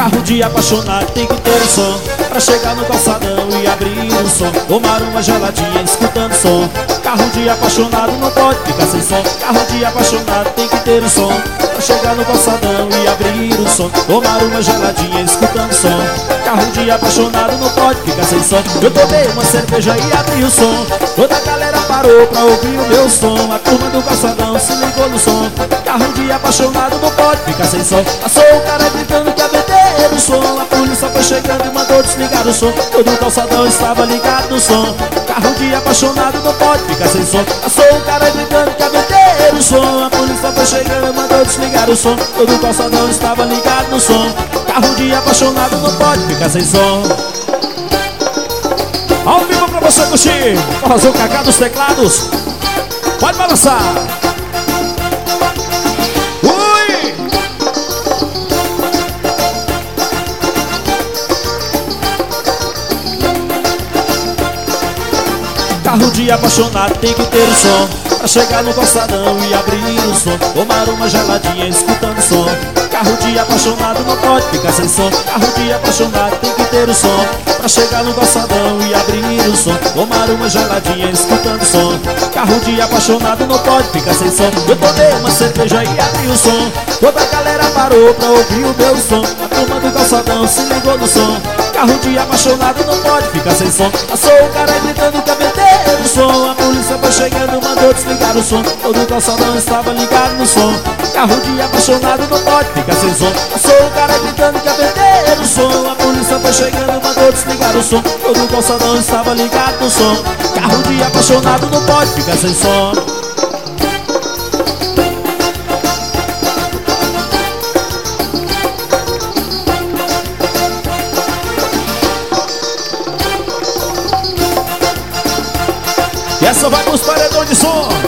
Carro de apaixonado tem que ter o som pra chegar no calçadão e abrir o som. Tomar uma geladinha escutando som. Carro de apaixonado não pode ficar sem som. Carro de apaixonado tem que ter o som pra chegar no calçadão e abrir o som. Tomar uma geladinha escutando som. Carro de apaixonado não pode ficar sem som. Eu tomei uma cerveja e abri o som. Toda a galera parou pra ouvir o meu som. A turma do calçadão se ligou no som. Carro de apaixonado não pode ficar sem som. Passou o cara gritando que ia meter o som. A polícia foi chegando e mandou desligar o som. Todo o calçadão estava ligado no som. Carro de apaixonado não pode ficar sem som. Passou o cara gritando que ia meter o som. A polícia foi chegando e mandou desligar o som. Todo o calçadão estava ligado no som. Carro de apaixonado não pode ficar sem som. Ao vivo pra você curtir. Forrozão Cacá dos teclados. Pode balançar. Ui! Carro de apaixonado tem que ter o som pra chegar no calçadão e abrir o som. Tomar uma geladinha escutando som. Carro de apaixonado não pode ficar sem som. Carro de apaixonado tem que ter o som pra chegar no calçadão e abrir o som. Tomar uma geladinha escutando som. Carro de apaixonado não pode ficar sem som. Eu tomei uma cerveja e abri o som. Toda a galera parou pra ouvir o meu som. A turma do calçadão se ligou no som. Carro de apaixonado não pode ficar sem som. Passou o cara gritando que ia meter o som. A polícia foi chegando, mandou desligar o som. Todo o calçadão estava ligado no som. Carro de apaixonado não pode ficar sem som. Passou o cara gritando que ia meter o som. A polícia foi chegando, mandou desligar o som. Todo o calçadão estava ligado no som. Carro de apaixonado não pode ficar sem som. E essa vai pros paredões de som.